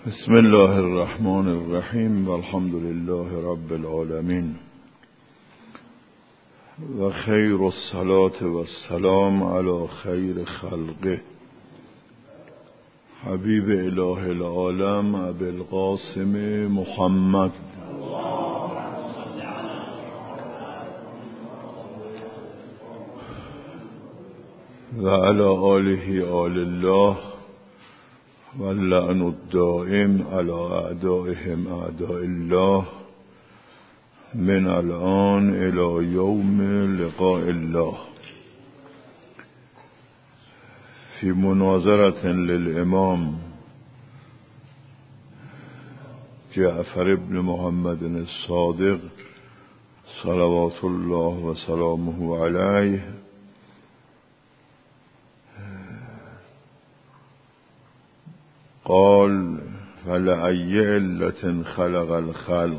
بسم الله الرحمن الرحیم و الحمد لله رب العالمین و خیر الصلاة و السلام علی خیر خلقه حبیب اله العالم ابی القاسم محمد و علی آله آل الله و اللعن الدائم علی اعدائهم اعداء الله من الان الی یوم لقاء الله. فی مناظرة للامام جعفر ابن محمد الصادق صلوات الله و سلامه علیه قال فلأي علة خلق الخلق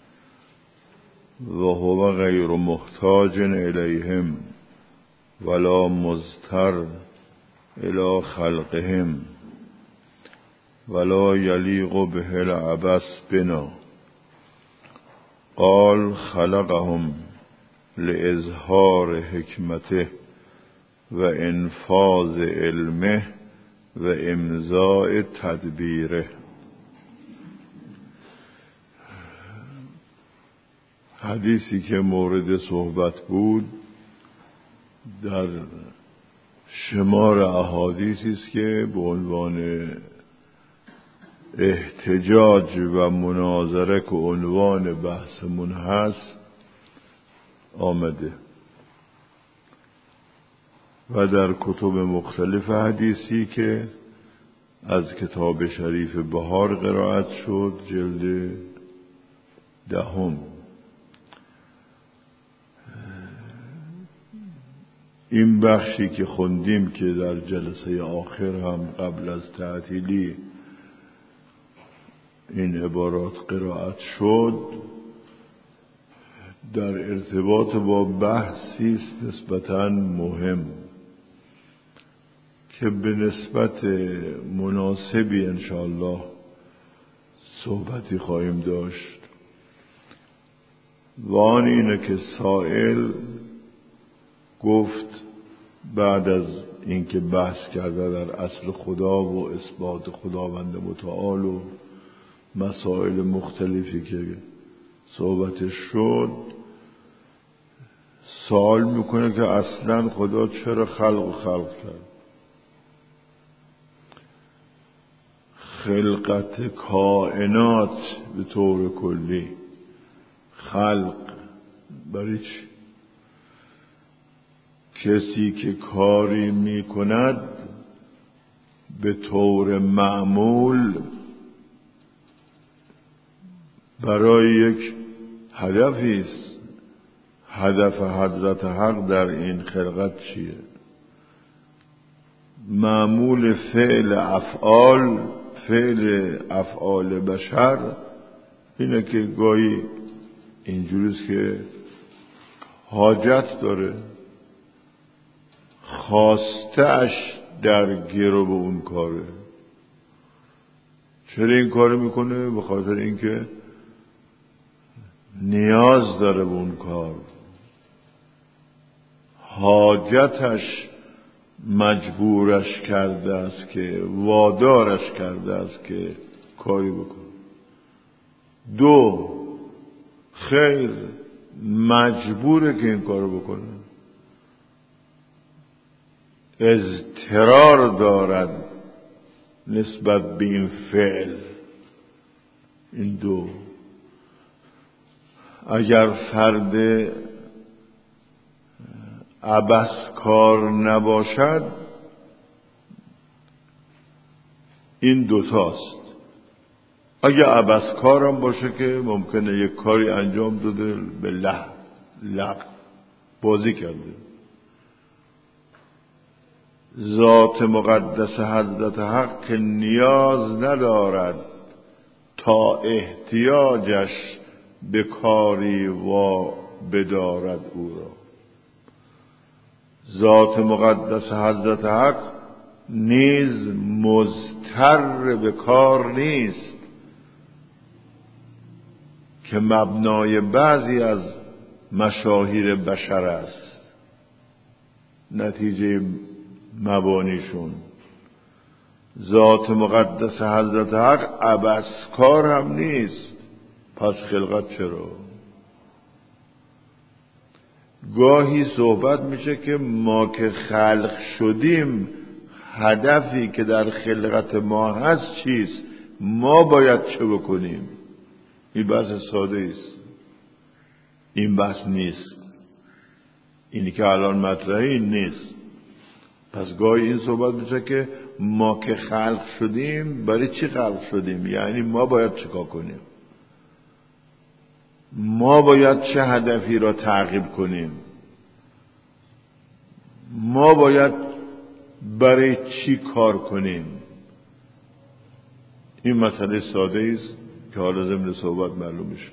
وهو غير محتاج إليهم ولا مضطر إلى خلقهم ولا يليق به العبث بنا. قال خلقهم لإظهار حكمته وإنفاذ علمه و امضاء تدبیره. حدیثی که مورد صحبت بود در شمار احادیثی است که به عنوان احتجاج و مناظره که عنوان بحثمون هست آمده و در کتب مختلف حدیثی که از کتاب شریف بهار قرائت شد جلد 10. این بخشی که خوندیم که در جلسه آخر هم قبل از تعطیلی این عبارات قرائت شد در ارتباط با بحثی است نسبتاً مهم که به نسبت مناسبی انشاءالله صحبتی خواهیم داشت و آن اینه که سائل گفت بعد از اینکه بحث کرده در اصل خدا و اثبات خداوند متعال و مسائل مختلفی که صحبتش شد سوال میکنه که اصلا خدا چرا خلق کرد؟ خلقت کائنات به طور کلی خلق برای چی؟ کسی که کاری میکند به طور معمول برای یک هدفی است. هدف حضرت حق در این خلقت چیه؟ معمول فعل افعال بشر اینه که گاهی اینجوریست که حاجت داره خواسته‌اش در گرو به اون کاره. چرا این کارو میکنه؟ به خاطر اینکه نیاز داره به اون کار، حاجتش مجبورش کرده است که وادارش کرده است که کاری بکنه. 2 خیر مجبوره که این کارو بکنه، اضطرار دارد نسبت به این فعل. این 2 اگر فرد عبث کار نباشد این 2 تاست. اگه عبث کارم باشه که ممکنه یک کاری انجام داده به لغو بازی کرده. ذات مقدس حضرت حق که نیاز ندارد تا احتیاجش به کاری و بدارد او را. ذات مقدس حضرت حق نیز مضطر به کار نیست که مبنای بعضی از مشاهیر بشر است، نتیجه مبانیشون. ذات مقدس حضرت حق عبث کار هم نیست، پس خلقت چرا؟ گاهی صحبت میشه که ما که خلق شدیم هدفی که در خلقت ما هست چیست؟ ما باید چه بکنیم؟ این بحث ساده است، این بحث نیست. اینی که الان مطرحه این نیست. پس گاهی این صحبت میشه که ما که خلق شدیم برای چی خلق شدیم؟ یعنی ما باید چیکار کنیم؟ ما باید چه هدفی را تعقیب کنیم؟ ما باید برای چی کار کنیم؟ این مسئله ساده است که حالا ضمن صحبت معلوم میشه.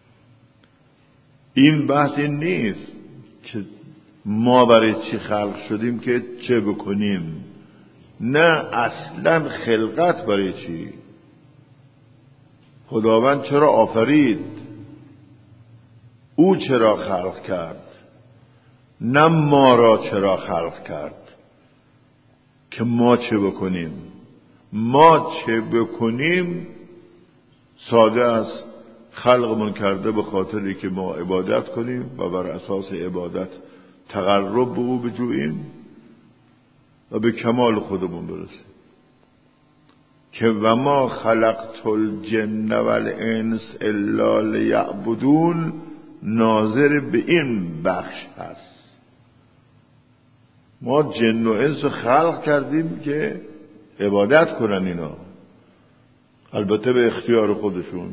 این بحث این نیست که ما برای چی خلق شدیم که چه بکنیم. نه، اصلا خلقت برای چی؟ خداوند چرا آفرید؟ او چرا خلق کرد؟ نه ما را چرا خلق کرد که ما چه بکنیم. ما چه بکنیم ساده است. خلقمون کرده به خاطری که ما عبادت کنیم و بر اساس عبادت تقرب به او بجوییم و به کمال خودمون برسیم. که و ما خلقت الجن والانس الا لیعبدون ناظر به این بخش هست. ما جن و انس خلق کردیم که عبادت کنن اینا، البته به اختیار خودشون.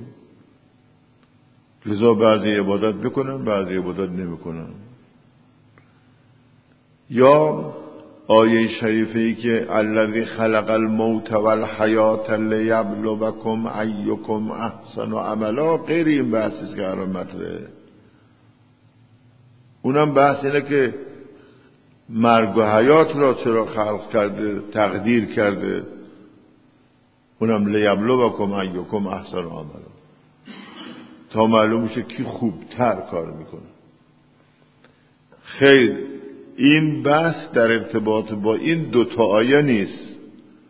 لذا بعضی عبادت میکنن، بعضی عبادت نمیکنن. یا آیه شریفی که الذی خلق الموت والحیات لیبلوکم ایکم احسن عملا، غیر این بحثی که الان مطرحه. اونم بحث اینه که مرگ و حیات را چرا خلق کرده، تقدیر کرده. اونم لیبلوکم ایکم احسن عملا، تا معلوم میشه کی خوبتر کار میکنه. خیر، این بحث در ارتباط با این دو تا آیه نیست.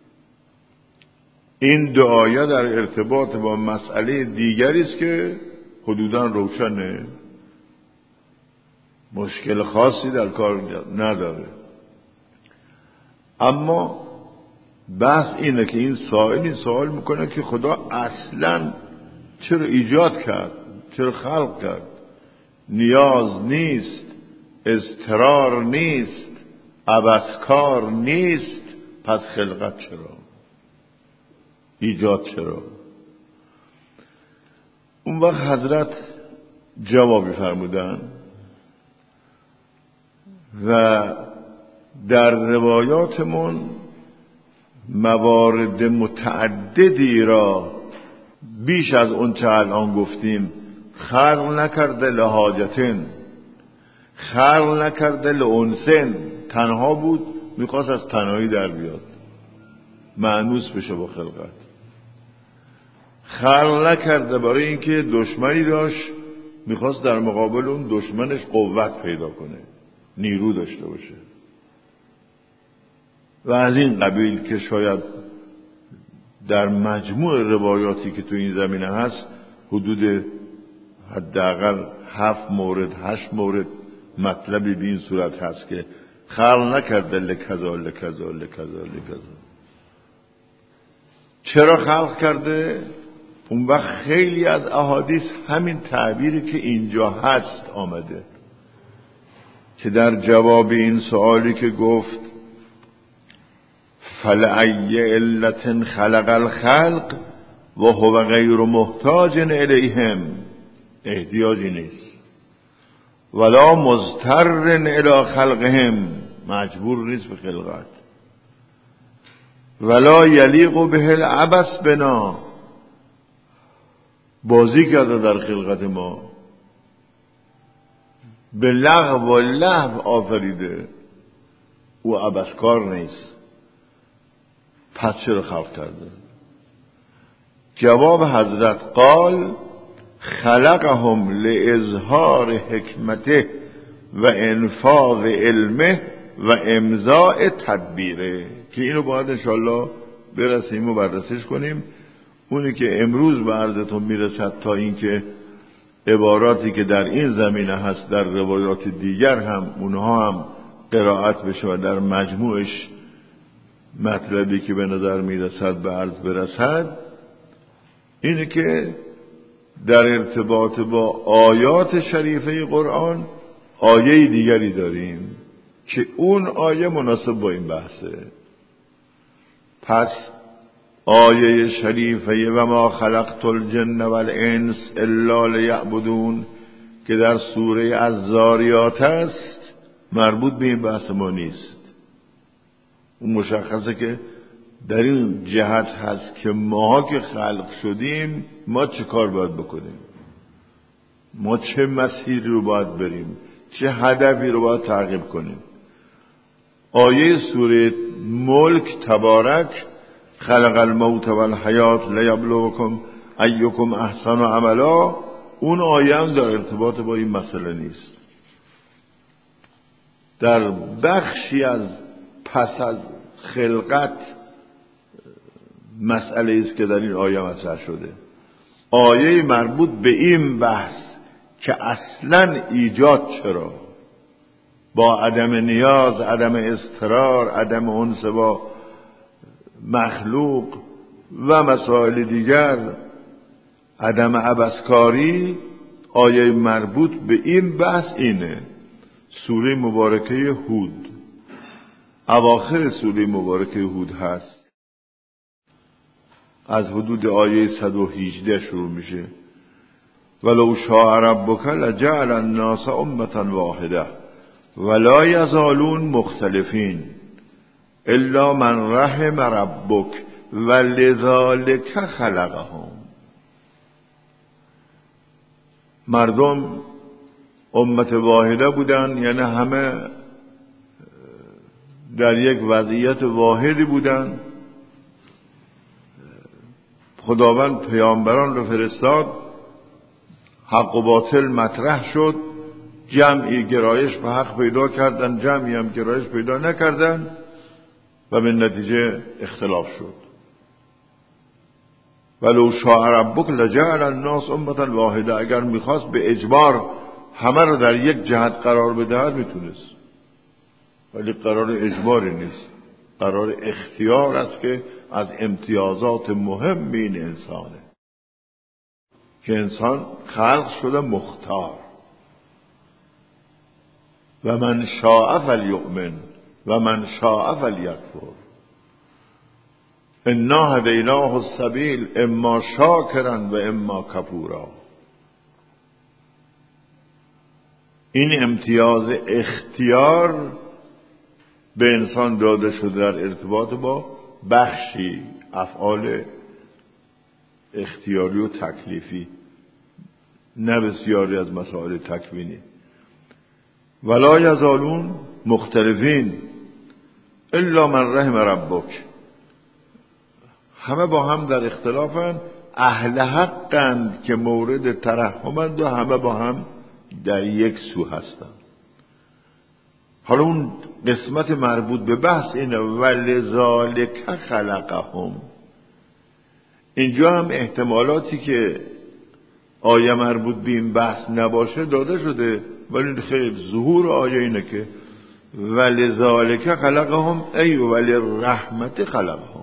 این دو آیه در ارتباط با مسئله دیگری است که حدوداً روشنه، مشکل خاصی در کار نداره. اما بحث اینه که این سوال میکنه که خدا اصلاً چرا ایجاد کرد، چرا خلق کرد؟ نیاز نیست، اضطرار نیست، عبثکار نیست، پس خلقت چرا؟ ایجاد چرا؟ اون وقت حضرت جوابی فرمودن و در روایاتمون موارد متعددی را بیش از اون چه الان گفتیم خلق نکرده لحاجتن، خلق نکرده لانسن. تنها بود، میخواست از تنهایی در بیاد، مانوس بشه با خلقت. خلق نکرده برای اینکه دشمنی داشت، میخواست در مقابل اون دشمنش قوت پیدا کنه، نیرو داشته باشه. و از این قبیل که شاید در مجموع روایاتی که تو این زمینه هست حدود حداقل 7 مورد 8 مورد مطلبی به این صورت هست که خلق نکرده لکذا لکذا لکذا لکذا. چرا خلق کرده؟ اون وقت خیلی از احادیث همین تعبیری که اینجا هست آمده که در جواب این سوالی که گفت فلأی علت خلق الخلق و هو غیر محتاج الیهم، احتیاجی نیست، ولا مضطر الی خلقهم، مجبور نیست به خلقت، ولا یلیق به العبث بنا، بازی کرده در خلقت ما، به لغو و لهو آفریده، او عبثکار نیست. پس چرا خلق کرده؟ جواب حضرت قال خلقهم لاظهار حکمته و انفاذ علمه و امضاء تدبیره، که اینو باید انشاءالله برسیم و بررسیش کنیم. اونی که امروز به عرضتون میرسد تا اینکه عباراتی که در این زمینه هست در روایات دیگر هم اونها هم قرائت بشه و در مجموعش مطلبی که به نظر میرسد به عرض برسد، اینه که در ارتباط با آیات شریفه قرآن آیه دیگری داریم که اون آیه مناسب با این بحثه. پس آیه شریفه و ما خلقت الجن والانس الا لیعبدون که در سوره الذاریات است مربوط به این بحث ما نیست. اون مشخصه که در این جهت هست که ماها که خلق شدیم ما چه کار باید بکنیم، ما چه مسیری رو باید بریم، چه هدفی رو باید تعقیب کنیم. آیه سوره ملک تبارک خلق الموت والحیات لیبلوکم ایکم احسن عملا، اون آیه هم در ارتباط با این مسئله نیست. در بخشی از پس از خلقت مسئله است که در این آیه مطرح شده. آیه مربوط به این بحث که اصلا ایجاد چرا، با عدم نیاز، عدم اضطرار، عدم انس با مخلوق و مسائل دیگر، عدم عبثکاری. آیه مربوط به این بحث اینه. سوره مبارکه هود، اواخر سوره مبارکه هود هست، از حدود آیه 118 شروع میشه. ولو شاء ربک لجعل الناس امة واحده ولا یزالون مختلفین الا من رحم ربک ولذالک خلقهم. مردم امت واحده بودن، یعنی همه در یک وضعیت واحدی بودن. خداوند پیامبران رو فرستاد، حق و باطل مطرح شد، جمعی گرایش به حق پیدا کردن، جمعی هم گرایش پیدا نکردن و به نتیجه اختلاف شد. ولو شاء ربک لجعل الناس امة واحده، اگر میخواست به اجبار همه رو در یک جهت قرار بدهد میتونست، ولی قرار اجباری نیست، قرار اختیار است که از امتیازات مهم این انسانه که انسان خلق شده مختار. و من شاء فلیؤمن و من شاء فلیکفر انا هدیناه السبیل اما شاکرا و اما کفورا. این امتیاز اختیار به انسان داده شده در ارتباط با بخشی افعال اختیاری و تکلیفی، نه بسیاری از مسائل تکوینی. ولا یزالون مختلفین الا من رحم ربک، همه با هم در اختلافن، اهل حقند که مورد ترحمند و همه با هم در یک سو هستند. حالا اون قسمت مربوط به بحث اینه ولذالک خلقهم. اینجا هم احتمالاتی که آیه مربوط به این بحث نباشه داده شده، ولی خیر ظهور آیه اینه که ولذالک خلقهم ای وللرحمت خلقهم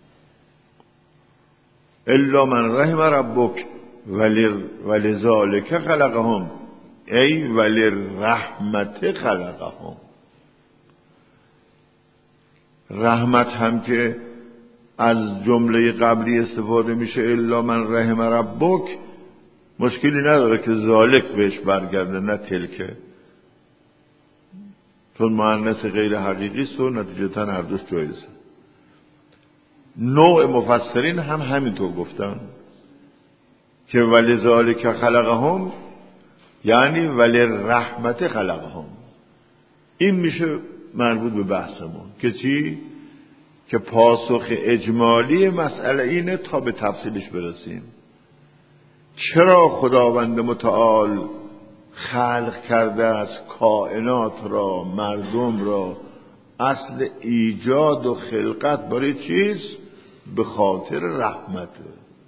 الا من رحم ربک ولذالک خلقهم ای وللرحمت خلقهم. رحمت هم که از جمله قبلی استفاده میشه الا من رحم ربک، مشکلی نداره که ذالک بهش برگرده، نه تلکه، چون مؤنث غیر حقیقی است و نتیجتا هر دوش جایزه. نوع مفسرین هم همینطور گفتن که ولذالک خلقهم یعنی وللرحمت خلقهم. این میشه مربوط به بحثمون که چی؟ که پاسخ اجمالی مسئله اینه تا به تفصیلش برسیم. چرا خداوند متعال خلق کرده است کائنات را، مردم را؟ اصل ایجاد و خلقت برای چیز؟ به خاطر رحمته.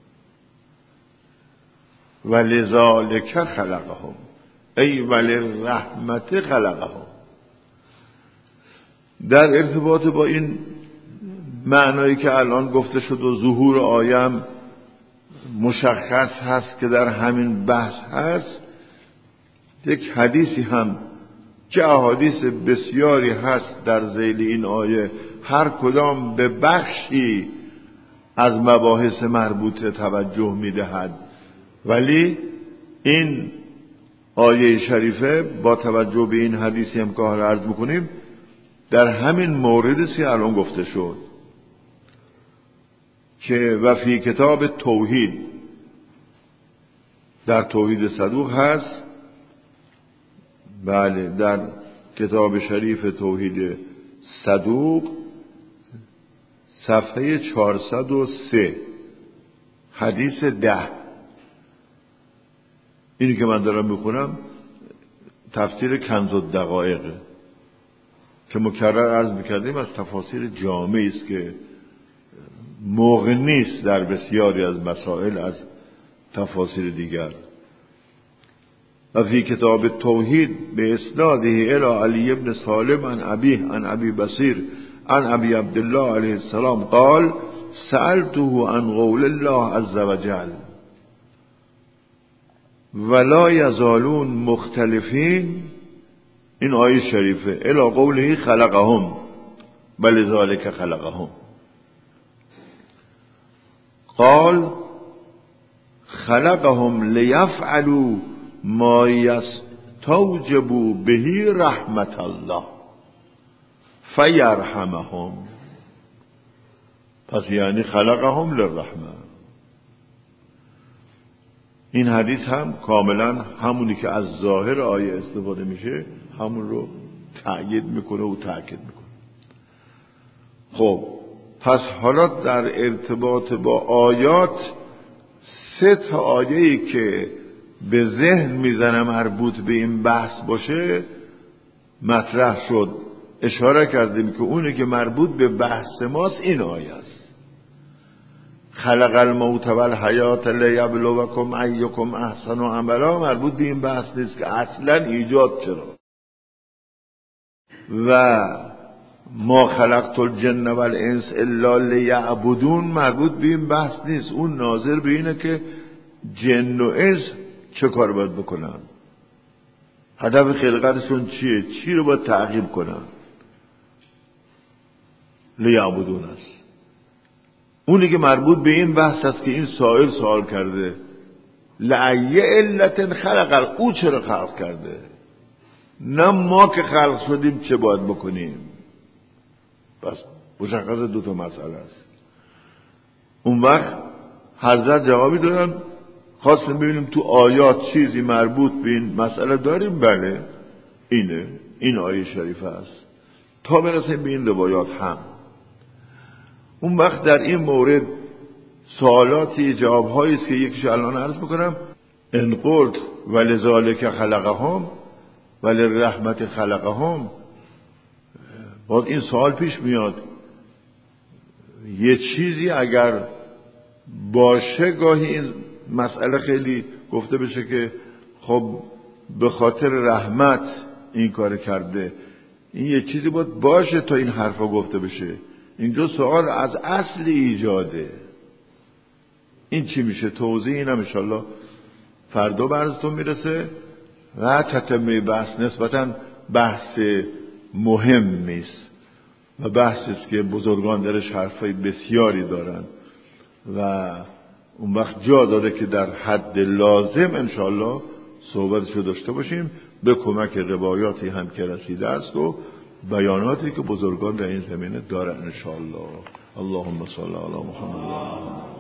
ولذالک خلقهم ای وللرحمت خلقهم. در ارتباط با این معنایی که الان گفته شد و ظهور آیم مشخص هست که در همین بحث هست، یک حدیثی هم که احادیث بسیاری هست در ذیل این آیه، هر کدام به بخشی از مباحث مربوطه توجه میدهد، ولی این آیه شریفه با توجه به این حدیثی هم که حالا عرض میکنیم در همین موردی که الان گفته شد که و فی کتاب توحید، در توحید صدوق هست. بله، در کتاب شریف توحید صدوق صفحه 403 حدیث 10. اینی که من دارم میخونم تفسیر کنز الدقایق که مکرر عرض میکردیم از تفاسیر جامعی است که مغنی است در بسیاری از مسائل از تفاسیر دیگر. و فی کتاب توحید به اسناده الی علی ابن سالم عن ابیه عن ابی بصیر عن ابی عبدالله علیه السلام قال سألته عن قول الله عز وجل ولا یزالون مختلفین. این آیه شریفه الی قوله خلقهم بل ذالک خلقهم. قال خلقهم لیفعلوا ما یستوجب به رحمت الله فیرحمهم. پس یعنی خلقهم للرحمه. این حدیث هم کاملا همونی که از ظاهر آیه استفاده میشه همون رو تأیید میکنه و تأکید میکنه. خب پس حالا در ارتباط با آیات 3 آیه‌ای که به ذهن میزنه مربوط به این بحث باشه مطرح شد. اشاره کردیم که اونی که مربوط به بحث ماست این آیه است. خلق الموت والحیات لیبلوکم ایکم احسن عملا مربوط به این بحث نیست که اصلا ایجاد چرا. و ما خلقت الجن والانس الا لیعبدون مربوط به این بحث نیست. اون ناظر به اینه که جن و انس چه کار باید بکنن، هدف خلقتشون چیه، چی رو باید تعقیب کنن. لیعبدون است. اونی که مربوط به این بحث است که این سائل سوال کرده لأی علت خلق، او چرا خلق کرده، نه ما که خلق شدیم چه باید بکنیم. پس مشخص 2 مسئله است. اون وقت حضرت جوابی دادن خواستیم ببینیم تو آیات چیزی مربوط به این مسئله داریم. بله اینه، این آیه شریفه است تا برسیم به این روایات هم. اون وقت در این مورد سوالاتی جوابهایی است که یکیش الان عرض میکنم. ان قلت ولذالک خلقهم وللرحمت خلقهم، باید این سوال پیش میاد یه چیزی اگر باشه گاهی این مسئله خیلی گفته بشه که خب به خاطر رحمت این کار کرده. این یه چیزی باید باشه تا این حرفا گفته بشه. اینجا سوال از اصل ایجاده. این چی میشه؟ توضیح اینم انشالله فردا براتون میرسه. و تتمه بحث نسبتاً بحث مهمی است و بحثی است که بزرگان درش حرفای بسیاری دارن و اون وقت جا داره که در حد لازم انشالله صحبتشو داشته باشیم به کمک روایاتی هم که رسیده است و بیاناتی که بزرگان در این زمینه دارن انشالله. اللهم صل علی محمد.